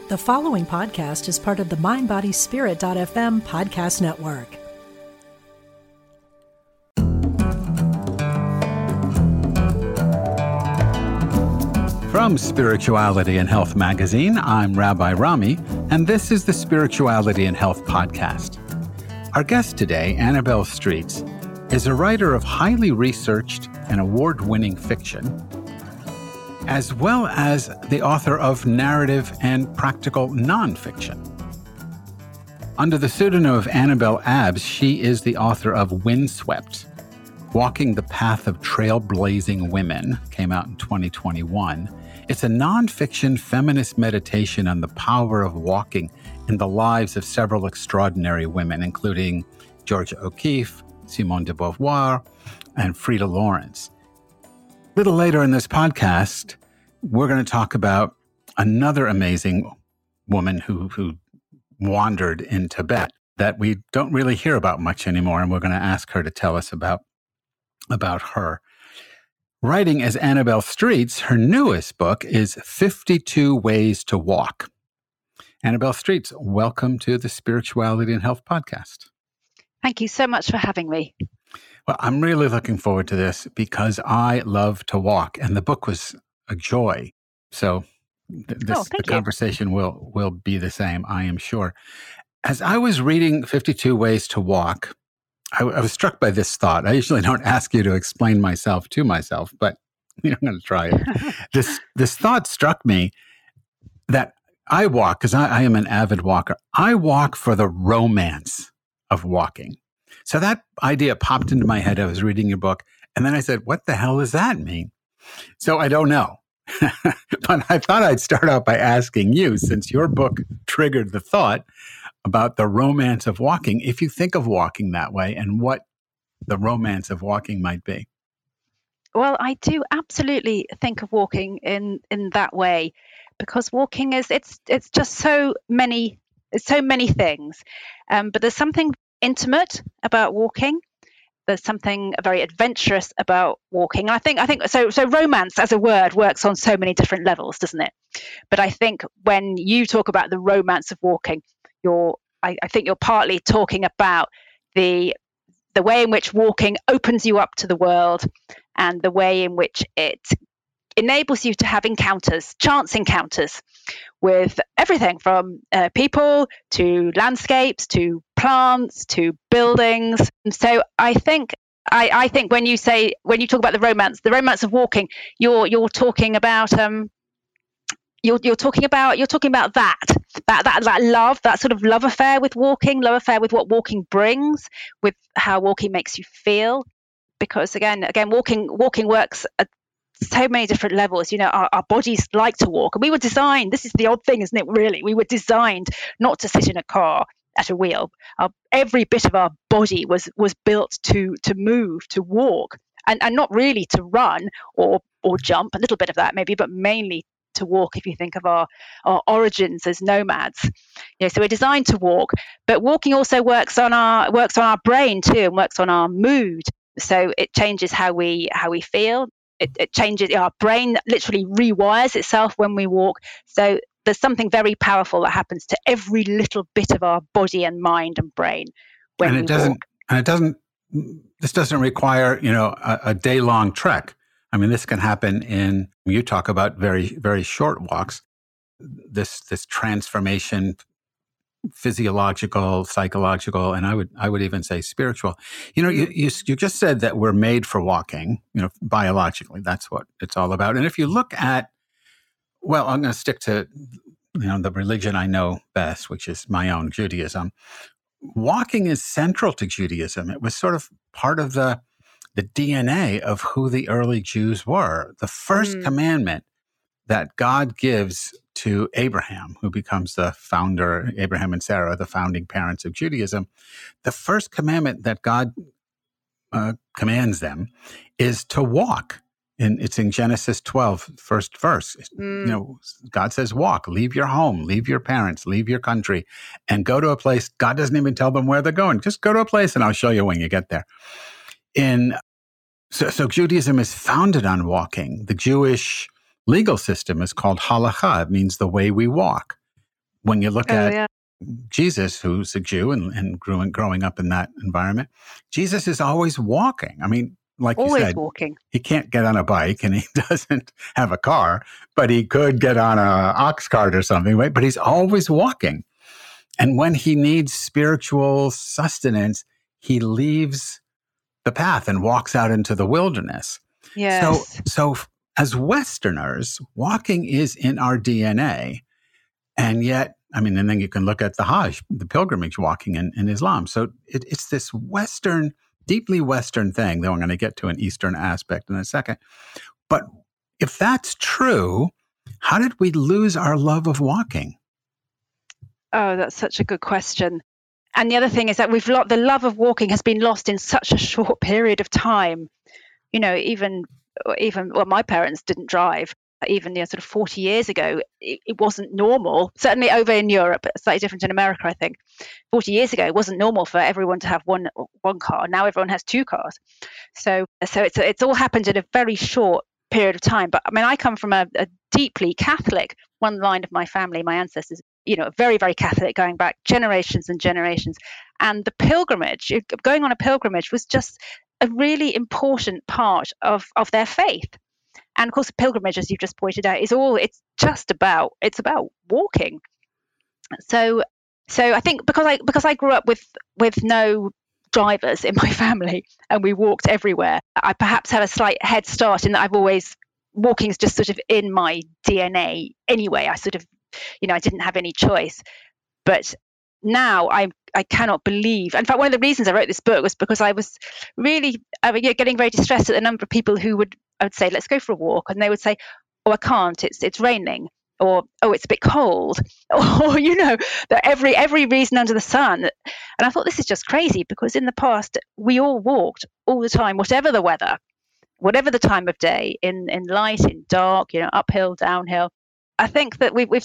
The following podcast is part of the MindBodySpirit.fm podcast network. From Spirituality and Health magazine, I'm Rabbi Rami, and this is the Spirituality and Health podcast. Our guest today, Annabelle Streets, is a writer of highly researched and award-winning fiction, as well as the author of narrative and practical nonfiction. Under the pseudonym of Annabelle Abbs, she is the author of Windswept, Walking the Path of Trailblazing Women, came out in 2021. It's a nonfiction feminist meditation on the power of walking in the lives of several extraordinary women, including Georgia O'Keeffe, Simone de Beauvoir, and Frida Lawrence. A little later in this podcast, we're going to talk about another amazing woman who wandered in Tibet that we don't really hear about much anymore, and we're going to ask her to tell us about her. Writing as Annabelle Streets, her newest book is 52 Ways to Walk. Annabelle Streets, welcome to the Spirituality and Health podcast. Thank you so much for having me. Well, I'm really looking forward to this because I love to walk, and the book was a joy. So the conversation will be the same, I am sure. As I was reading 52 Ways to Walk, I was struck by this thought. I usually don't ask you to explain myself to myself, but I'm going to try it. This thought struck me that I walk, because I am an avid walker, I walk for the romance of walking. So that idea popped into my head. I was reading your book, and then I said, what the hell does that mean? So I don't know. But I thought I'd start out by asking you, since your book triggered the thought about the romance of walking, if you think of walking that way and what the romance of walking might be. Well, I do absolutely think of walking in that way, because walking is it's just so many things, but there's something intimate about walking. There's something very adventurous about walking. And I think so romance as a word works on so many different levels, doesn't it? But I think when you talk about the romance of walking, I think you're partly talking about the way in which walking opens you up to the world, and the way in which it enables you to have chance encounters with everything from people to landscapes to plants to buildings. And so I think when you talk about the romance of walking, you're talking about you're talking about that love, that sort of love affair with walking, love affair with what walking brings, with how walking makes you feel. Because again, walking works at so many different levels. You know, our bodies like to walk, and we were designed. This is the odd thing, isn't it? Really, we were designed not to sit in a car at a wheel. Every bit of our body was built to move, to walk, and not really to run or jump. A little bit of that maybe, but mainly to walk. If you think of our origins as nomads, so we're designed to walk. But walking also works on our brain too, and works on our mood. So it changes how we feel. It changes, our brain literally rewires itself when we walk. So there's something very powerful that happens to every little bit of our body and mind and brain when we walk. This doesn't require, a day-long trek. I mean, this can happen you talk about very, very short walks. This transformation, physiological, psychological, and I would even say spiritual. You just said that we're made for walking, biologically. That's what it's all about. And if you look at, well, I'm going to stick to, the religion I know best, which is my own, Judaism. Walking is central to Judaism. It was sort of part of the DNA of who the early Jews were. The first commandment that God gives to Abraham, who becomes the founder, Abraham and Sarah, the founding parents of Judaism, the first commandment that God commands them is to walk. It's in Genesis 12, first verse. God says, walk, leave your home, leave your parents, leave your country, and go to a place. God doesn't even tell them where they're going. Just go to a place and I'll show you when you get there. So Judaism is founded on walking. The Jewish legal system is called halakha. It means the way we walk. when you look at Jesus, who's a Jew and growing up in that environment, Jesus is always walking. I mean, like you said, walking. He can't get on a bike and he doesn't have a car, but he could get on a ox cart or something, right? But he's always walking. And when he needs spiritual sustenance, he leaves the path and walks out into the wilderness. Yes. So as Westerners, walking is in our DNA. And yet, I mean, and then you can look at the Hajj, the pilgrimage walking in Islam. So it's this Western, deeply Western thing, though I'm going to get to an Eastern aspect in a second. But if that's true, how did we lose our love of walking? Oh, that's such a good question. And the other thing is that the love of walking has been lost in such a short period of time. You know, even well, my parents didn't drive. Even sort of 40 years ago, it wasn't normal. Certainly over in Europe, slightly different in America, I think. 40 years ago, it wasn't normal for everyone to have one car. Now everyone has two cars. So it's all happened in a very short period of time. But I mean, I come from a deeply Catholic, one line of my family, my ancestors, very, very Catholic, going back generations and generations. And the pilgrimage, going on a pilgrimage, was just a really important part of their faith. And of course, pilgrimage, as you just pointed out, it's about walking. So I think because I grew up with no drivers in my family and we walked everywhere, I perhaps have a slight head start in that walking is just sort of in my DNA anyway. I sort of, I didn't have any choice. But now I cannot believe. In fact, one of the reasons I wrote this book was because I was really getting very distressed at the number of people who I would say, let's go for a walk. And they would say, oh, I can't, it's raining. Or, oh, it's a bit cold. Or, that every reason under the sun. And I thought, this is just crazy, because in the past, we all walked all the time, whatever the weather, whatever the time of day, in light, in dark, uphill, downhill. I think that we're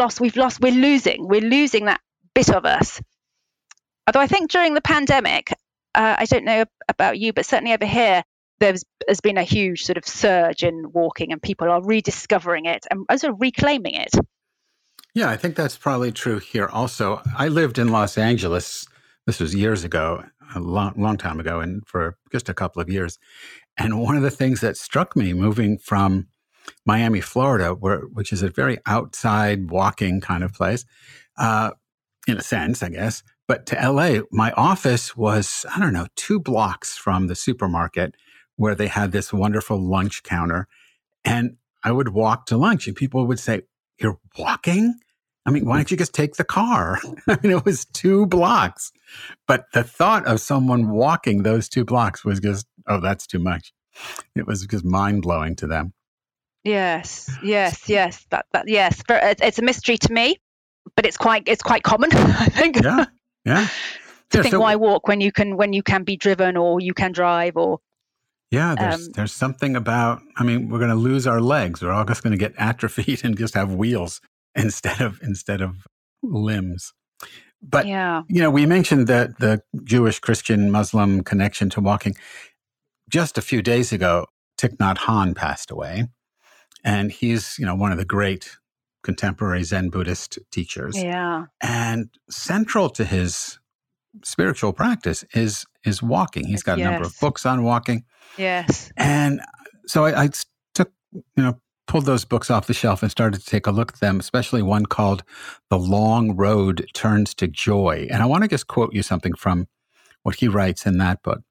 losing that bit of us. Although I think during the pandemic, I don't know about you, but certainly over here, there's been a huge sort of surge in walking, and people are rediscovering it and also reclaiming it. Yeah, I think that's probably true here also. I lived in Los Angeles. This was years ago, a long time ago, and for just a couple of years. And one of the things that struck me moving from Miami, Florida, which is a very outside walking kind of place, in a sense, I guess. But to LA, my office was, 2 blocks from the supermarket where they had this wonderful lunch counter. And I would walk to lunch and people would say, "You're walking? I mean, why don't you just take the car?" I mean, it was 2 blocks. But the thought of someone walking those 2 blocks was just, oh, that's too much. It was just mind-blowing to them. Yes. Yes. It's a mystery to me, but it's quite common, I think. Yeah. To think, why walk when you can be driven, or you can drive, or there's something about, we're going to lose our legs. We're all just going to get atrophied and just have wheels instead of limbs. But we mentioned that the Jewish, Christian, Muslim connection to walking. Just a few days ago, Thich Nhat Hanh passed away, and he's one of the great contemporary Zen Buddhist teachers. Yeah. And central to his spiritual practice is walking. He's got a number of books on walking. Yes. And so I took, pulled those books off the shelf and started to take a look at them, especially one called The Long Road Turns to Joy. And I want to just quote you something from what he writes in that book.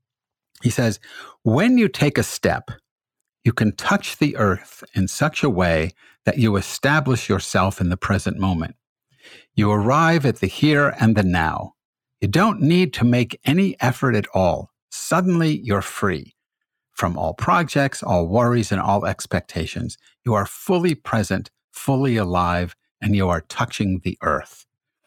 He says, "When you take a step, you can touch the earth in such a way that you establish yourself in the present moment. You arrive at the here and the now. You don't need to make any effort at all. Suddenly, you're free from all projects, all worries, and all expectations. You are fully present, fully alive, and you are touching the earth."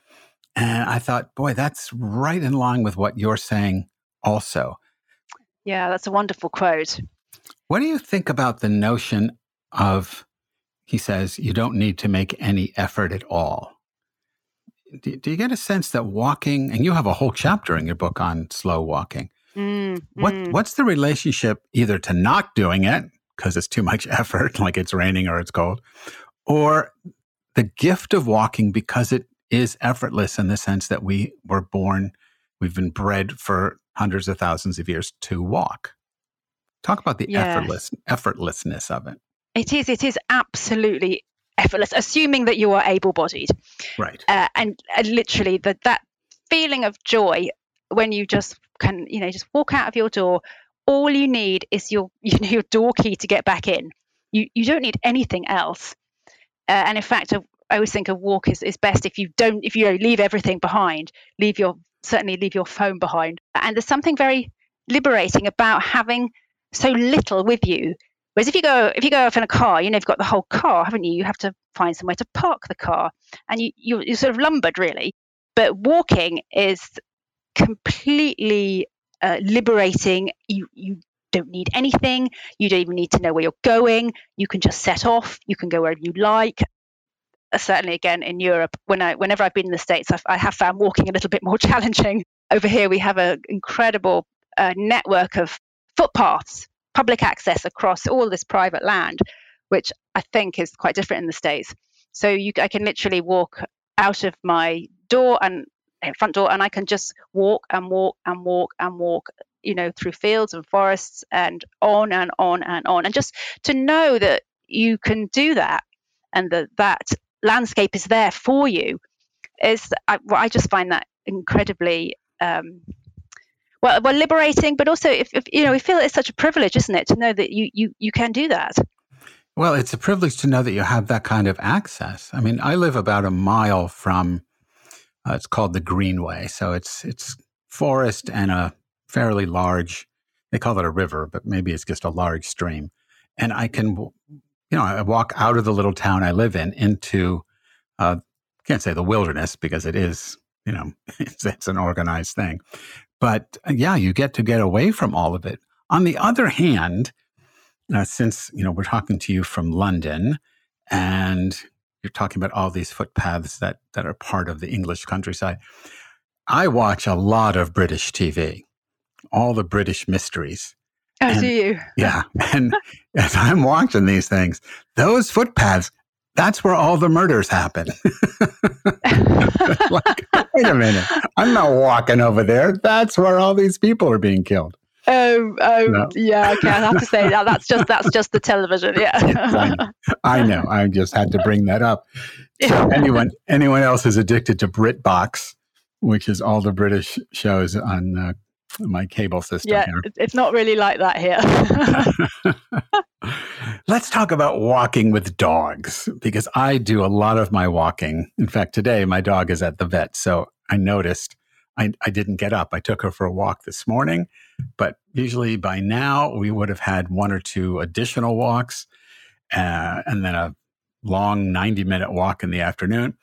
And I thought, boy, that's right in line with what you're saying also. Yeah, that's a wonderful quote. What do you think about the notion of, he says, you don't need to make any effort at all? Do you get a sense that walking, and you have a whole chapter in your book on slow walking, what's the relationship either to not doing it because it's too much effort, like it's raining or it's cold, or the gift of walking, because it is effortless in the sense that we've been bred for hundreds of thousands of years to walk. Talk about the effortlessness of it. It is absolutely effortless, assuming that you are able-bodied. Right. And literally that feeling of joy when you just can, just walk out of your door. All you need is your door key to get back in. You don't need anything else. And in fact, I always think a walk is best if you leave everything behind, certainly leave your phone behind. And there's something very liberating about having so little with you. Whereas if you go off in a car, you've got the whole car, haven't you? You have to find somewhere to park the car, and you're sort of lumbered really. But walking is completely liberating. You don't need anything. You don't even need to know where you're going. You can just set off. You can go wherever you like. Certainly, again, in Europe, whenever I've been in the States, I have found walking a little bit more challenging. Over here, we have an incredible network of footpaths, public access across all this private land, which I think is quite different in the States. So I can literally walk out of my door and front door, and I can just walk and walk and walk and walk, through fields and forests and on and on and on. And just to know that you can do that and that landscape is there for you I just find that incredibly liberating, but also if we feel it's such a privilege, isn't it, to know that you can do that. Well, it's a privilege to know that you have that kind of access. I mean, I live about a mile from it's called the Greenway, so it's forest and a fairly large, they call it a river, but maybe it's just a large stream. And I can I walk out of the little town I live in into can't say the wilderness because it is, it's an organized thing. But you get to get away from all of it. On the other hand, since, we're talking to you from London and you're talking about all these footpaths that are part of the English countryside, I watch a lot of British TV, all the British mysteries. Oh, do you? Yeah. And as I'm watching these things, those footpaths, that's where all the murders happen. Like, wait a minute. I'm not walking over there. That's where all these people are being killed. No. Yeah. Okay. I have to say that's just the television. Yeah. I know. I just had to bring that up. So anyone else is addicted to BritBox, which is all the British shows on my cable system. Yeah, here. It's not really like that here. Let's talk about walking with dogs, because I do a lot of my walking. In fact, today my dog is at the vet, so I noticed I didn't get up. I took her for a walk this morning, but usually by now we would have had one or two additional walks and then a long 90-minute walk in the afternoon.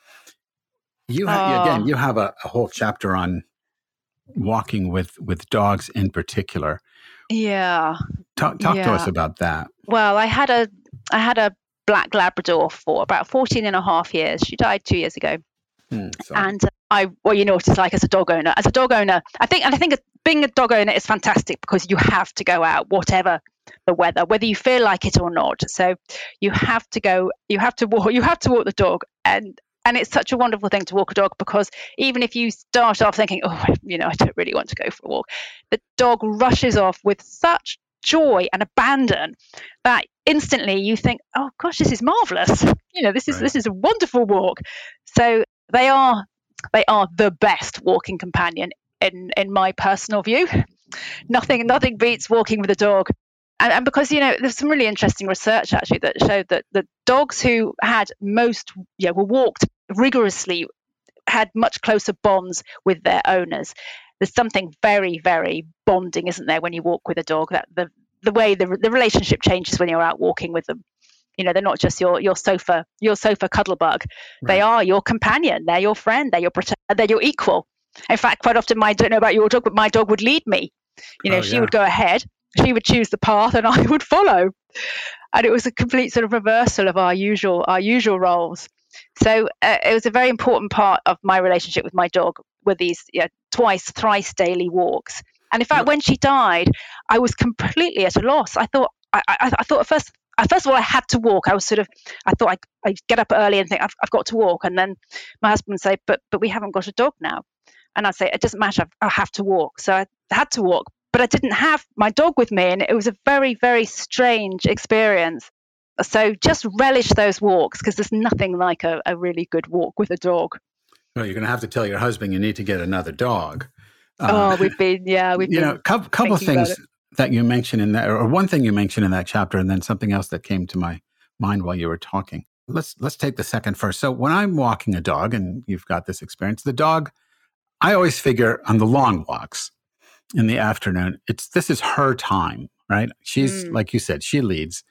You have a whole chapter on walking with dogs in particular. Yeah. Talk to us about that. Well, I had a black Labrador for about 14 and a half years. She died 2 years ago. And what it's like as a dog owner. As a dog owner, I think being a dog owner is fantastic because you have to go out, whatever the weather, whether you feel like it or not. So you have to walk the dog, and it's such a wonderful thing to walk a dog, because even if you start off thinking, I don't really want to go for a walk, the dog rushes off with such joy and abandon that instantly you think, oh gosh, this is marvelous. This is a wonderful walk. So they are the best walking companion in my personal view. Nothing beats walking with a dog. And because, there's some really interesting research actually that showed that the dogs who had were walked rigorously had much closer bonds with their owners. There's something very, very bonding, isn't there, when you walk with a dog, that the way the relationship changes when you're out walking with them. They're not just your sofa cuddle bug. Right. They are your companion. They're your friend. They're your protector. They're your equal. In fact, quite often, I don't know about your dog, but my dog would lead me. She would go ahead. She would choose the path, and I would follow. And it was a complete sort of reversal of our usual roles. So it was a very important part of my relationship with my dog, with these twice, thrice daily walks. And in fact, when she died, I was completely at a loss. I thought at first first of all, I had to walk. I thought I'd get up early and think I've got to walk. And then my husband would say, but we haven't got a dog now. And I'd say, it doesn't matter, I have to walk. So I had to walk, but I didn't have my dog with me. And it was a very, very strange experience. So just relish those walks, because there's nothing like a really good walk with a dog. Well, you're going to have to tell your husband you need to get another dog. We've been couple of things that you mentioned in that, or one thing you mentioned in that chapter, and then something else that came to my mind while you were talking. Let's take the second first. So when I'm walking a dog, and you've got this experience, the dog, I always figure on the long walks in the afternoon, this is her time, right? She's, like you said, she leads.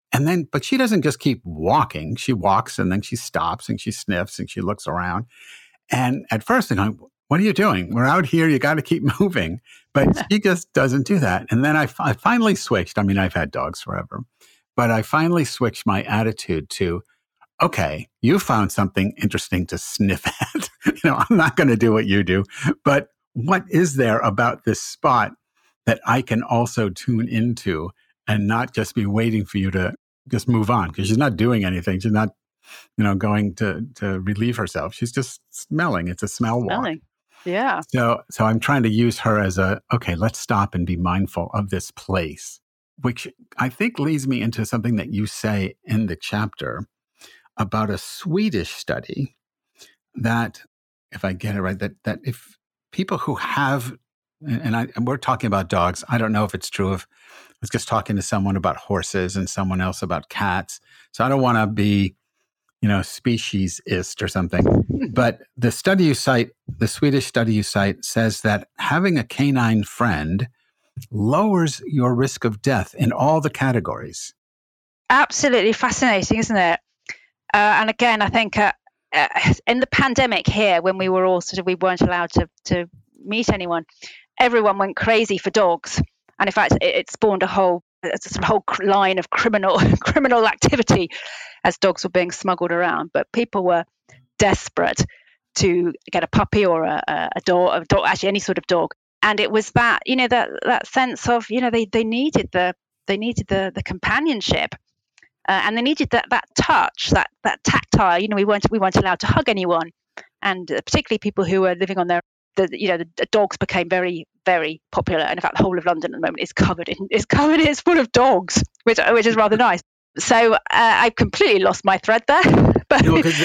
But she doesn't just keep walking. She walks and then she stops and she sniffs and she looks around. And at first I'm going, what are you doing? We're out here. You got to keep moving. But she just doesn't do that. And then I finally switched. I mean, I've had dogs forever, but I finally switched my attitude to, okay, you found something interesting to sniff at. I'm not going to do what you do, but what is there about this spot that I can also tune into and not just be waiting for you to just move on? Because she's not doing anything. She's not, going to relieve herself. She's just smelling. It's a smell walk. Yeah. So I'm trying to use her as okay, let's stop and be mindful of this place, which I think leads me into something that you say in the chapter about a Swedish study that, if I get it right, that if people who have, and we're talking about dogs, I don't know if it's true. I was just talking to someone about horses and someone else about cats. So I don't want to be, speciesist or something. But the study you cite, the Swedish study you cite, says that having a canine friend lowers your risk of death in all the categories. Absolutely fascinating, isn't it? And again, I think in the pandemic here, when we were all we weren't allowed to meet anyone, everyone went crazy for dogs. And in fact, it spawned a whole line of criminal activity as dogs were being smuggled around. But people were desperate to get a puppy or a dog, actually any sort of dog. And it was that, that sense of, they needed the companionship. And they needed that touch, that tactile. We weren't allowed to hug anyone, and particularly people who were living on the dogs became very, very popular. And in fact, the whole of London at the moment is full of dogs, which is rather nice. So I've completely lost my thread there. But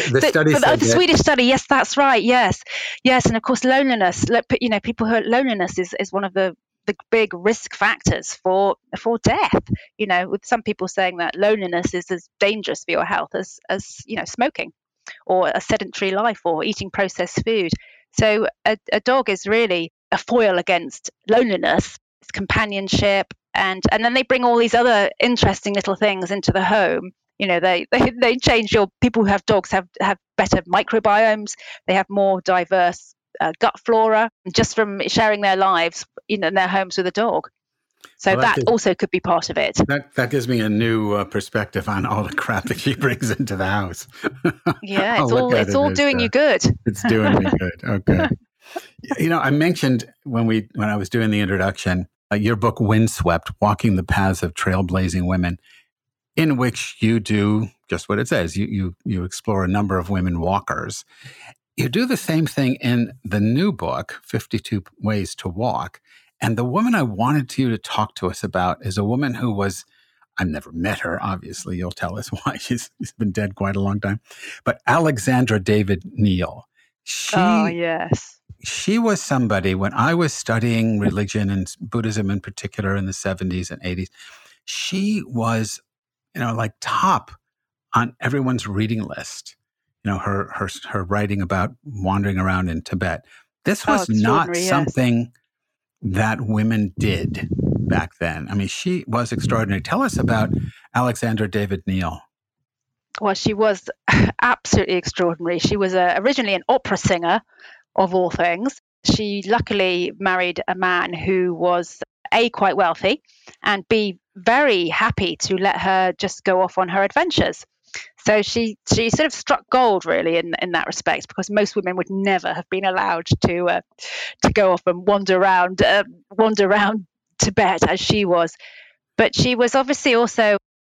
the Swedish study, yes, that's right, yes, and of course loneliness. People who are loneliness is one of the big risk factors for death, with some people saying that loneliness is as dangerous for your health as smoking or a sedentary life or eating processed food. So a dog is really a foil against loneliness. It's companionship, and then they bring all these other interesting little things into the home. They change people who have dogs have better microbiomes. They have more diverse gut flora just from sharing their lives in their homes with a dog. So that also could be part of it. That gives me a new perspective on all the crap that she brings into the house. Yeah, it's all doing you good. It's doing me good. Okay. I mentioned when I was doing the introduction, your book Windswept, Walking the Paths of Trailblazing Women, in which you do just what it says. You explore a number of women walkers. You do the same thing in the new book, 52 Ways to Walk. And the woman I wanted you to talk to us about is a woman who was, I've never met her, obviously. You'll tell us why. She's been dead quite a long time. But Alexandra David Neal. Yes. She was somebody, when I was studying religion and Buddhism in particular in the 70s and 80s, she was, like top on everyone's reading list. Her writing about wandering around in Tibet. This was not something that women did back then. I mean, she was extraordinary. Tell us about Alexandra David Neal. Well, she was absolutely extraordinary. She was originally an opera singer, of all things. She luckily married a man who was A, quite wealthy, and B, very happy to let her just go off on her adventures. So she sort of struck gold, really, in that respect, because most women would never have been allowed to go off and wander around Tibet as she was. But she was obviously also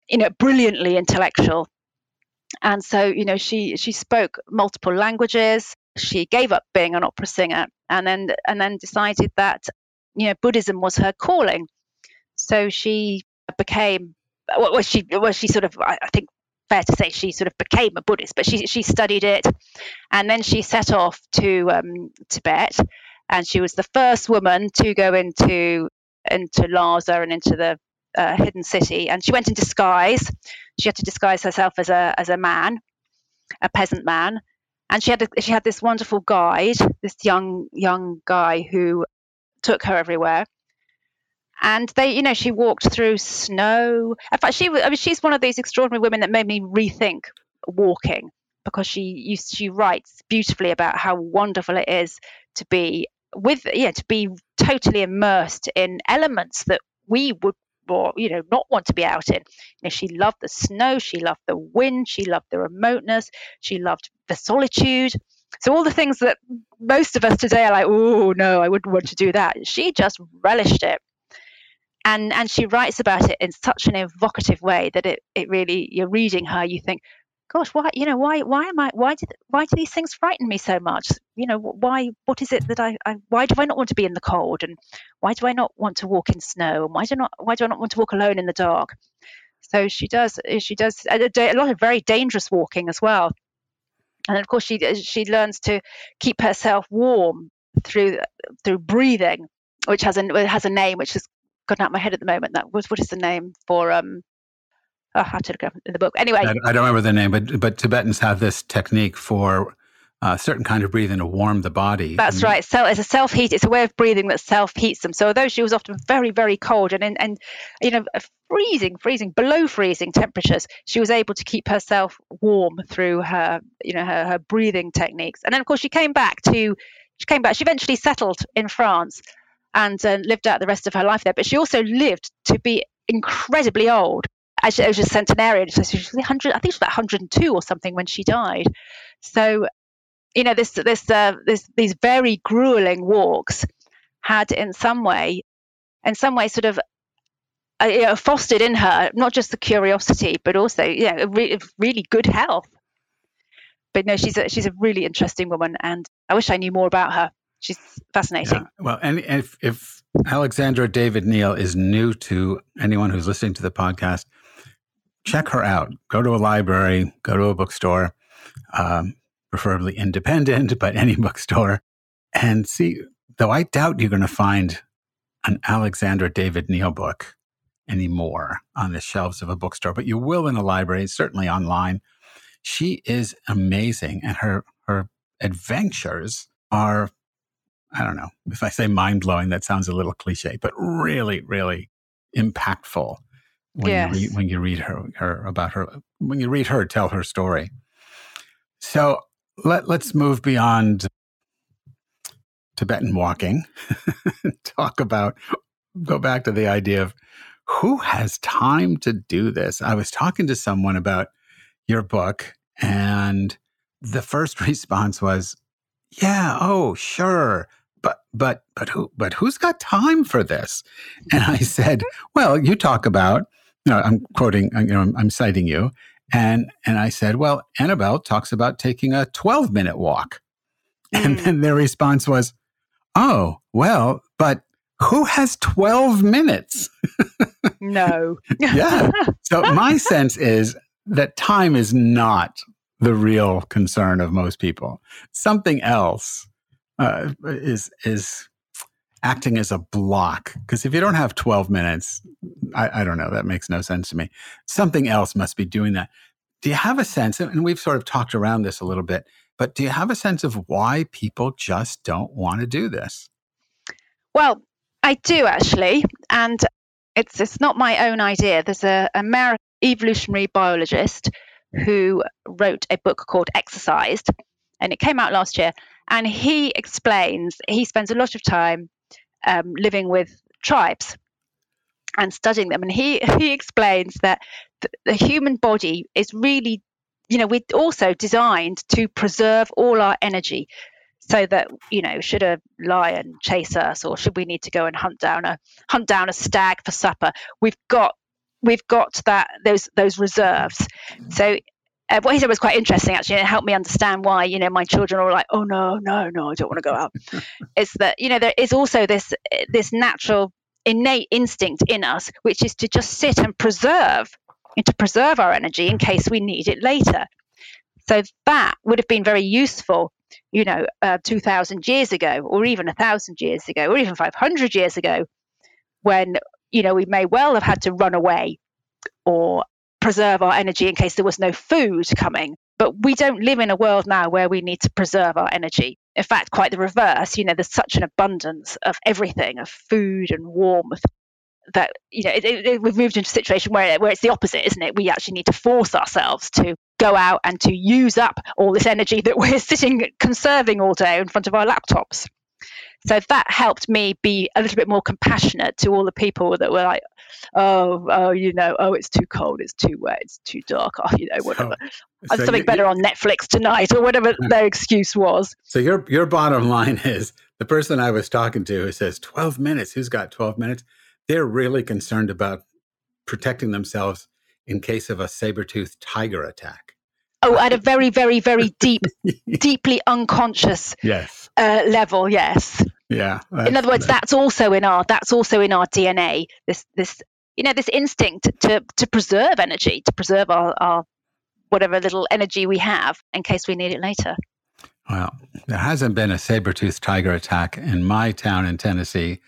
brilliantly intellectual. And so, she spoke multiple languages. She gave up being an opera singer, and then decided that Buddhism was her calling. So she became, she sort of, I think fair to say, she sort of became a Buddhist, but she studied it, and then she set off to Tibet, and she was the first woman to go into Lhasa and into the hidden city, and she went in disguise. She had to disguise herself as a man, a peasant man, and she had this wonderful guide, this young guy who took her everywhere. And she walked through snow. In fact, she's one of these extraordinary women that made me rethink walking, because she writes beautifully about how wonderful it is to be to be totally immersed in elements that we would, or not want to be out in. She loved the snow, she loved the wind, she loved the remoteness, she loved the solitude. So all the things that most of us today are like, oh no, I wouldn't want to do that, she just relished it. And she writes about it in such an evocative way that it really, you're reading her, you think, gosh, why do these things frighten me so much? What is it that why do I not want to be in the cold, and why do I not want to walk in snow, and why do I not want to walk alone in the dark? So she does a lot of very dangerous walking as well. And of course she learns to keep herself warm through breathing, which has a name which has gone out of my head at the moment. What is the name for I have to look up in the book. Anyway, I don't remember the name, but Tibetans have this technique for a certain kind of breathing to warm the body. That's right. So it's a self-heat. It's a way of breathing that self-heats them. So although she was often very, very cold and freezing, below freezing temperatures, she was able to keep herself warm through her her breathing techniques. And then of course she came back. She eventually settled in France and lived out the rest of her life there. But she also lived to be incredibly old. Actually, it was a centenarian, so she was 100. I think she was about 102 or something when she died. So, these very grueling walks had in some way sort of fostered in her not just the curiosity, but also really good health. But no, she's a really interesting woman, and I wish I knew more about her. She's fascinating. Yeah. Well, and if Alexandra David Néel is new to anyone who's listening to the podcast, check her out. Go to a library, go to a bookstore, preferably independent, but any bookstore, and see, though I doubt you're going to find an Alexandra David Néel book anymore on the shelves of a bookstore, but you will in a library, certainly online. She is amazing, and her adventures are, I don't know, if I say mind-blowing, that sounds a little cliche, but really, really impactful when you read when you read her tell her story. So let's move beyond Tibetan walking go back to the idea of who has time to do this. I was talking to someone about your book, and the first response was, yeah, oh, sure. But who's got time for this? And I said, well, you talk about, I'm quoting, I'm citing you. And I said, well, Annabelle talks about taking a 12-minute walk. And then their response was, oh, well, but who has 12 minutes? No. Yeah. So my sense is that time is not the real concern of most people. Something else is acting as a block. Because if you don't have 12 minutes, I don't know, that makes no sense to me. Something else must be doing that. Do you have a sense, and we've sort of talked around this a little bit, but do you have a sense of why people just don't want to do this? Well, I do actually. And it's not my own idea. There's an American evolutionary biologist who wrote a book called Exercised, and it came out last year. And he spends a lot of time living with tribes and studying them. And he explains that the human body is really, we're also designed to preserve all our energy, so that, should a lion chase us, or should we need to go and hunt down a stag for supper, we've got we've got those reserves. So what he said was quite interesting, actually, and it helped me understand why, my children are all like, oh, no, I don't want to go out. It's that, there is also this natural innate instinct in us, which is to just sit and preserve our energy in case we need it later. So that would have been very useful, 2,000 years ago, or even 1,000 years ago, or even 500 years ago, when, we may well have had to run away or preserve our energy in case there was no food coming. But we don't live in a world now where we need to preserve our energy. In fact, quite the reverse. There's such an abundance of everything, of food and warmth, that we've moved into a situation where it's the opposite, isn't it? We actually need to force ourselves to go out and to use up all this energy that we're sitting conserving all day in front of our laptops. So that helped me be a little bit more compassionate to all the people that were like, oh, it's too cold, it's too wet, it's too dark, whatever. So something better on Netflix tonight, or whatever their excuse was. So your bottom line is, the person I was talking to who says 12 minutes, who's got 12 minutes? They're really concerned about protecting themselves in case of a saber-toothed tiger attack. Oh, at a very, very, very deeply unconscious level, yes. Yeah. In other words, that's also in our DNA. This instinct to preserve energy, to preserve our whatever little energy we have in case we need it later. Well, there hasn't been a saber-toothed tiger attack in my town in Tennessee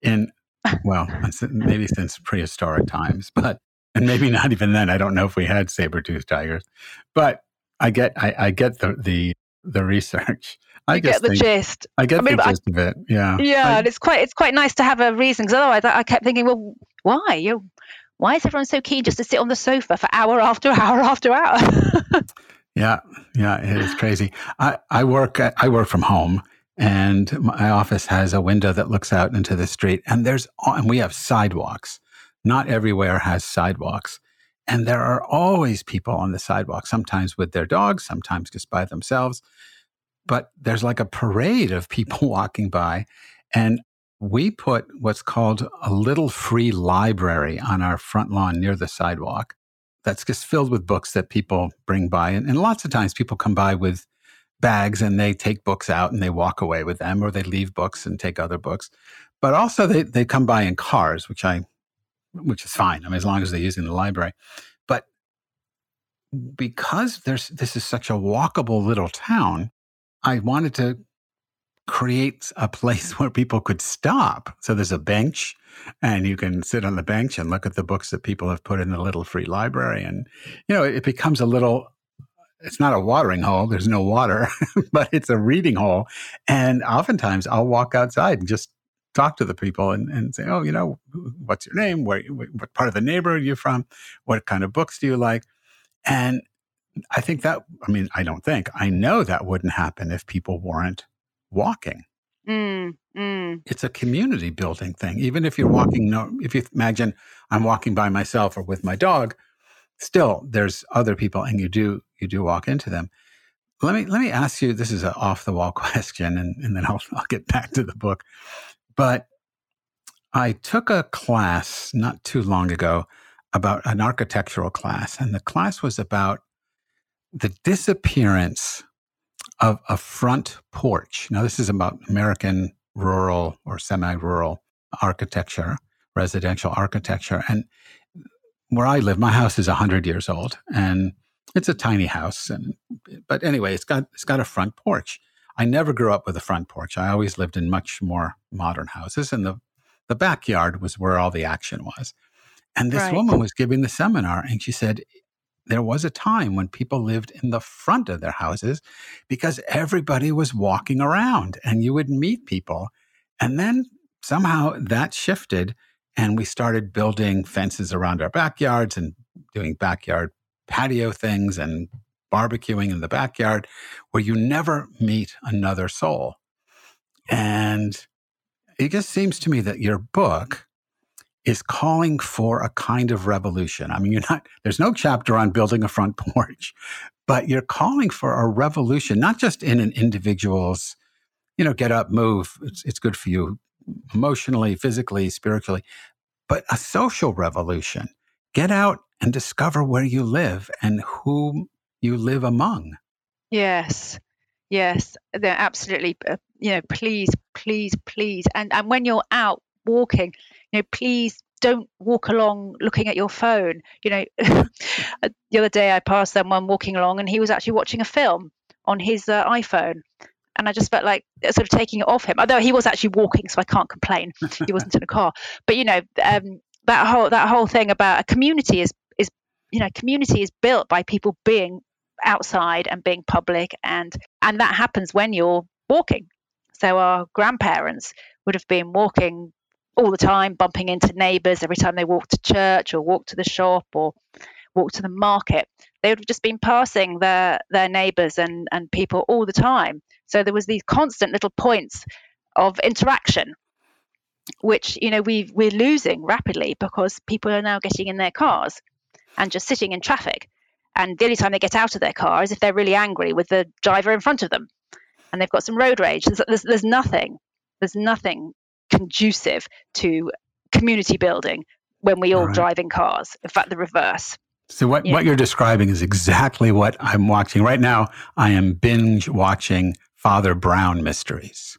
maybe since prehistoric times, and maybe not even then. I don't know if we had saber-toothed tigers, but I get the research. I get the gist. I get the gist of it. Yeah. Yeah, and it's quite nice to have a reason, because otherwise I kept thinking, well, why? Why is everyone so keen just to sit on the sofa for hour after hour after hour? Yeah, it is crazy. I work from home. And my office has a window that looks out into the street, and we have sidewalks. Not everywhere has sidewalks. And there are always people on the sidewalk, sometimes with their dogs, sometimes just by themselves. But there's like a parade of people walking by. And we put what's called a little free library on our front lawn near the sidewalk that's just filled with books that people bring by. And lots of times people come by with bags and they take books out and they walk away with them, or they leave books and take other books. But also they come by in cars, which is fine. I mean, as long as they're using the library. But because this is such a walkable little town, I wanted to create a place where people could stop. So there's a bench, and you can sit on the bench and look at the books that people have put in the little free library. And, it becomes it's not a watering hole. There's no water, but it's a reading hole. And oftentimes I'll walk outside and just talk to the people and say, oh, what's your name? What part of the neighborhood are you from? What kind of books do you like? And I know that wouldn't happen if people weren't walking. It's a community building thing. Even if you're walking, if you imagine I'm walking by myself or with my dog, still there's other people, and you do walk into them. Let me ask you, this is an off the wall question, and then I'll get back to the book. But I took a class not too long ago about an architectural class, and the class was about the disappearance of a front porch. Now, this is about American rural or semi-rural architecture, residential architecture. And where I live, my house is 100 years old, and it's a tiny house. But anyway, it's got a front porch. I never grew up with a front porch. I always lived in much more modern houses, and the backyard was where all the action was. And this woman was giving the seminar, and she said there was a time when people lived in the front of their houses because everybody was walking around, and you would meet people. And then somehow that shifted, and we started building fences around our backyards and doing backyard patio things and barbecuing in the backyard, where you never meet another soul. And it just seems to me that your book is calling for a kind of revolution. I mean, there's no chapter on building a front porch, but you're calling for a revolution, not just in an individual's, get up, move. It's good for you emotionally, physically, spiritually, but a social revolution. get out and discover where you live and whom you live among. Yes. Yes, they're absolutely. Please, please, please, and when you're out walking, please don't walk along looking at your phone. The other day I passed someone walking along, and he was actually watching a film on his iPhone, and I just felt like sort of taking it off him. Although he was actually walking, so I can't complain. He wasn't in a car. But that whole thing about a community is community is built by people being outside and being public, and that happens when you're walking. So our grandparents would have been walking all the time, bumping into neighbours every time they walked to church or walked to the shop or walked to the market. They would have just been passing their neighbours and people all the time. So there was these constant little points of interaction, which we're losing rapidly because people are now getting in their cars and just sitting in traffic. And the only time they get out of their car is if they're really angry with the driver in front of them and they've got some road rage. There's nothing conducive to community building when we all drive in cars. In fact, the reverse. So what you're describing is exactly what I'm watching. Right now, I am binge watching Father Brown mysteries.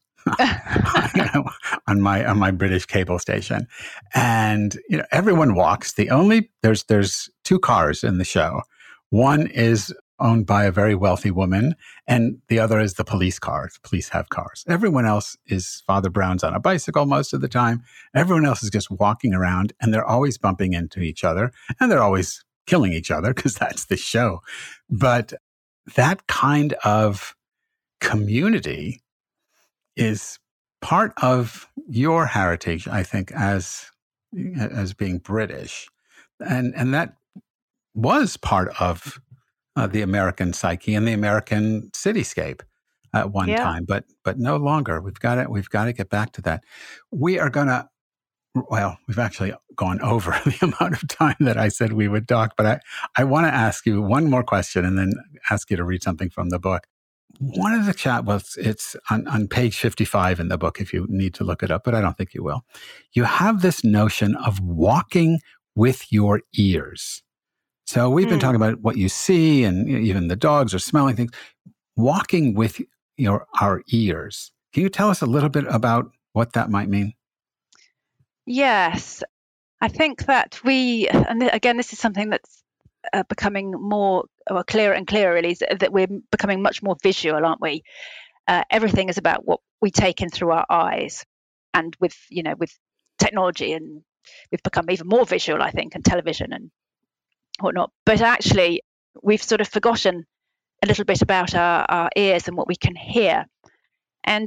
on my British cable station. And everyone walks. There's two cars in the show. One is owned by a very wealthy woman, and the other is the police car. The police have cars. Everyone else is Father Brown's on a bicycle most of the time. Everyone else is just walking around, and they're always bumping into each other, and they're always killing each other because that's the show. But that kind of community is part of your heritage, I think, as being British, and that was part of the American psyche and the American cityscape at one time, but no longer. We've got to get back to that. We are gonna. Well, we've actually gone over the amount of time that I said we would talk, but I want to ask you one more question and then ask you to read something from the book. One of the it's on page 55 in the book if you need to look it up, but I don't think you will. You have this notion of walking with your ears. So we've been talking about what you see, and even the dogs are smelling things. Walking with our ears. Can you tell us a little bit about what that might mean? Yes, I think that and again, this is something that's becoming more clearer and clearer, really, is that we're becoming much more visual, aren't we? Everything is about what we take in through our eyes, and with technology, and we've become even more visual, I think, and television and whatnot. But actually, we've sort of forgotten a little bit about our ears and what we can hear. And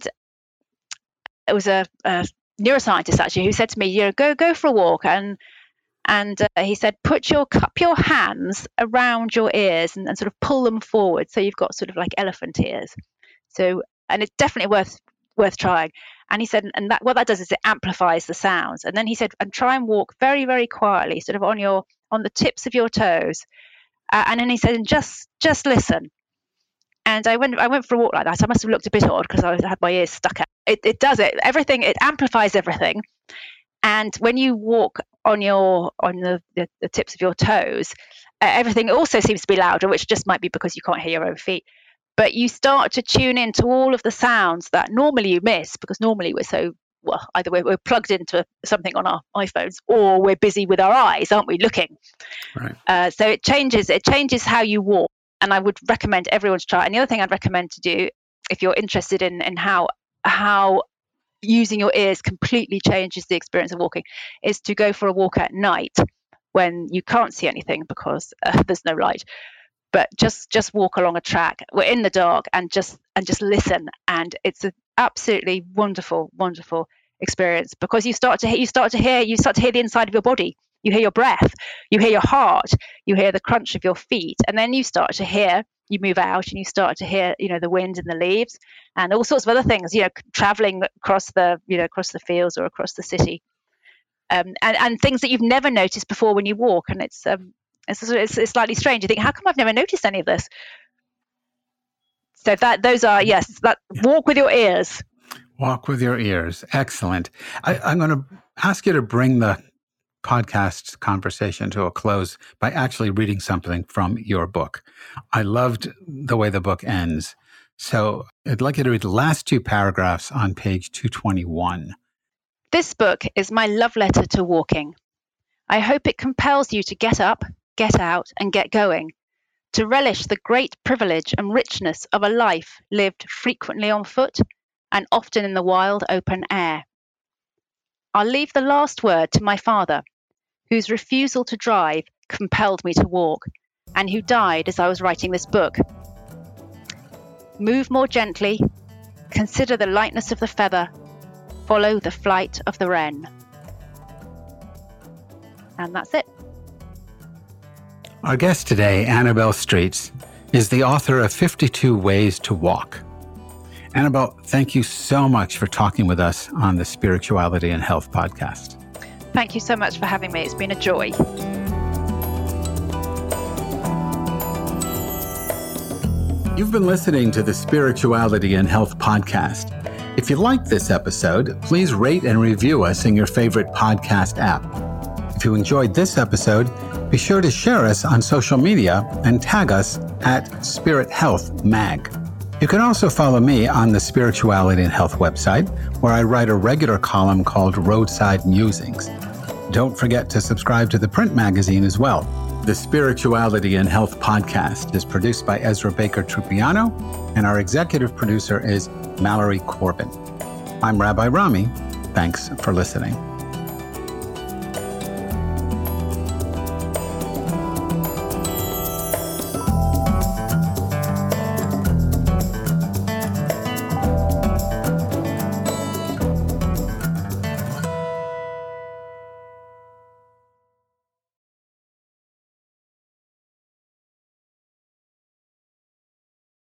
it was a neuroscientist actually who said to me, go for a walk, and he said, cup your hands around your ears and sort of pull them forward, so you've got sort of like elephant ears. So, and it's definitely worth trying. And he said, and what that does is it amplifies the sounds. And then he said, and try and walk very, very quietly, sort of on the tips of your toes. And then he said, and just listen. And I went for a walk like that. I must have looked a bit odd because I had my ears stuck out. It does it. Everything, it amplifies everything. And when you walk on the tips of your toes, everything also seems to be louder, which just might be because you can't hear your own feet. But you start to tune into all of the sounds that normally you miss, because normally either we're plugged into something on our iPhones, or we're busy with our eyes, aren't we, looking? Right. So it changes how you walk. And I would recommend everyone to try it. And the other thing I'd recommend to do, if you're interested in how using your ears completely changes the experience of walking, is to go for a walk at night when you can't see anything because there's no light. But just walk along a track. We're in the dark and just listen. And it's an absolutely wonderful, wonderful experience, because you start to hear the inside of your body. You hear your breath, you hear your heart, you hear the crunch of your feet, and then you move out and you start to hear, the wind in the leaves and all sorts of other things, traveling across the fields or across the city, and things that you've never noticed before when you walk. And it's slightly strange. You think, how come I've never noticed any of this? So walk with your ears. Walk with your ears. Excellent. I'm going to ask you to bring the podcast conversation to a close by actually reading something from your book. I loved the way the book ends. So I'd like you to read the last two paragraphs on page 221. This book is my love letter to walking. I hope it compels you to get up, get out, and get going, to relish the great privilege and richness of a life lived frequently on foot and often in the wild open air. I'll leave the last word to my father, whose refusal to drive compelled me to walk, and who died as I was writing this book. Move more gently, consider the lightness of the feather, follow the flight of the wren. And that's it. Our guest today, Annabelle Streets, is the author of 52 Ways to Walk. Annabelle, thank you so much for talking with us on the Spirituality and Health podcast. Thank you so much for having me. It's been a joy. You've been listening to the Spirituality and Health podcast. If you liked this episode, please rate and review us in your favorite podcast app. If you enjoyed this episode, be sure to share us on social media and tag us at Spirit Health Mag. You can also follow me on the Spirituality and Health website, where I write a regular column called Roadside Musings. Don't forget to subscribe to the print magazine as well. The Spirituality and Health podcast is produced by Ezra Baker Trupiano, and our executive producer is Mallory Corbin. I'm Rabbi Rami. Thanks for listening.